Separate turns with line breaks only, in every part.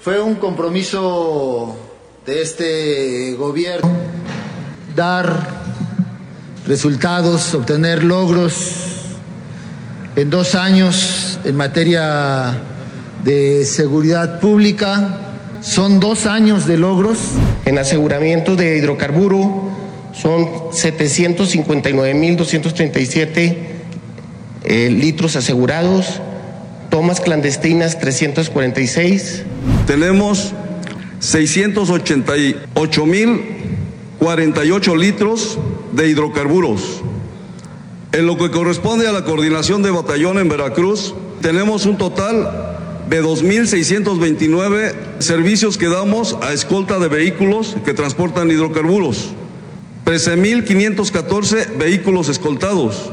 Fue un compromiso de este gobierno dar resultados, obtener logros en 2 años en materia de seguridad pública. Son 2 años de logros.
En aseguramiento de hidrocarburo son 759.237 litros asegurados, tomas clandestinas 346.
Tenemos 688.048 litros de hidrocarburos. En lo que corresponde a la coordinación de batallón en Veracruz, tenemos un total de 2.629 servicios que damos a escolta de vehículos que transportan hidrocarburos, 13.514 vehículos escoltados,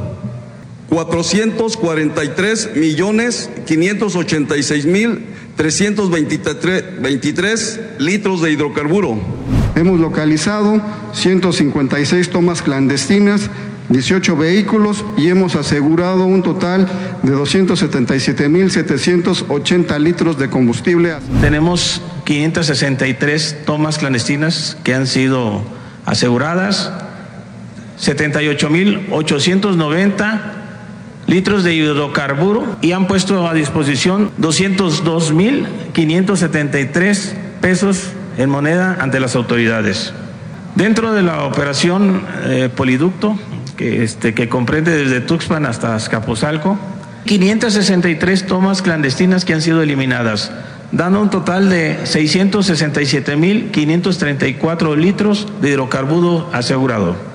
443.586.323 litros de hidrocarburo.
Hemos localizado 156 tomas clandestinas, 18 vehículos y hemos asegurado un total de 277.780 litros de combustible.
Tenemos 563 tomas clandestinas que han sido aseguradas, 78.890 litros de hidrocarburo y han puesto a disposición 202.573 pesos en moneda ante las autoridades. Dentro de la operación Poliducto, que comprende desde Tuxpan hasta Azcapotzalco, 563 tomas clandestinas que han sido eliminadas, dando un total de 667.534 litros de hidrocarburo asegurado.